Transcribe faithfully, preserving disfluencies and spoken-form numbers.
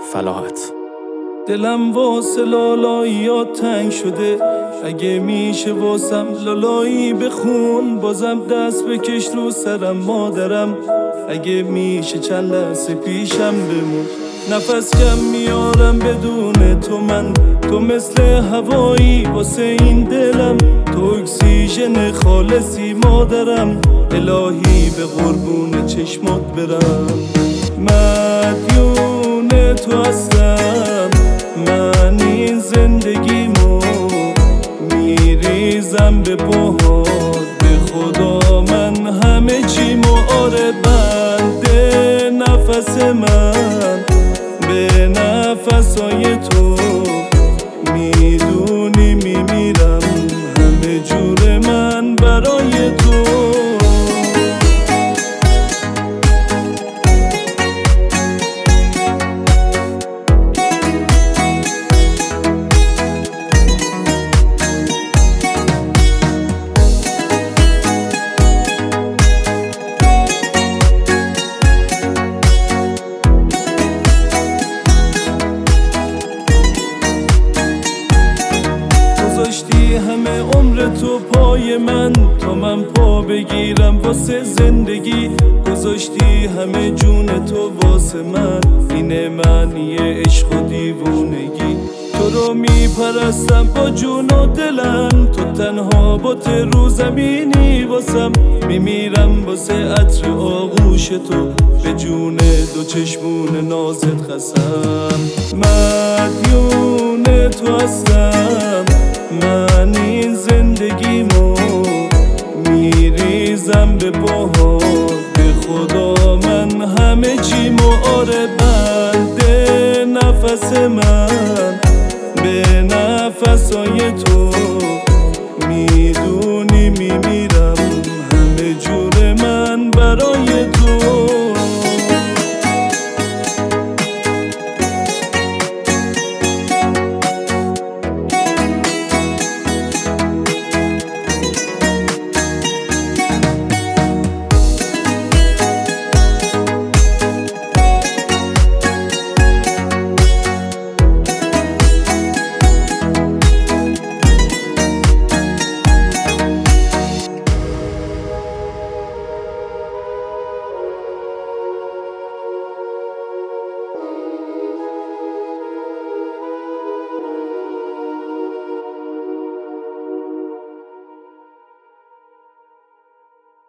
فلاحت. دلم واسه لالاییات تنگ شده، اگه میشه واسم لالایی بخون. بازم دست بکش رو سرم مادرم، اگه میشه چند لحظه پیشم بمون. نفس کم میارم بدون تو من، تو مثل هوایی واسه این دلم، تو اکسیژن خالصی مادرم. الهی به قربون چشمات برم، مدیون تو هستم من. این زندگیمو میریزم به پاهات، به خدا من همه چیمو. آره بنده نفس من به نفسای تو، میدونی میمیرم همه جور من برای تو. گذاشتی همه عمر تو پای من، تا من پا بگیرم واسه زندگی. گذاشتی همه جون تو واسه من، اینه معنی عشق و دیوونگی. تو رو میپرستم با جون و دلم، تو تنها بات رو زمینی واسم. میمیرم واسه عطر آغوش تو، به جون دو چشمون نازت قسم. مدیون تو هستم من، این زندگیمو میریزم به پاهات، به خدا من همه چیمو. آره بنده نفس من به نفسای تو،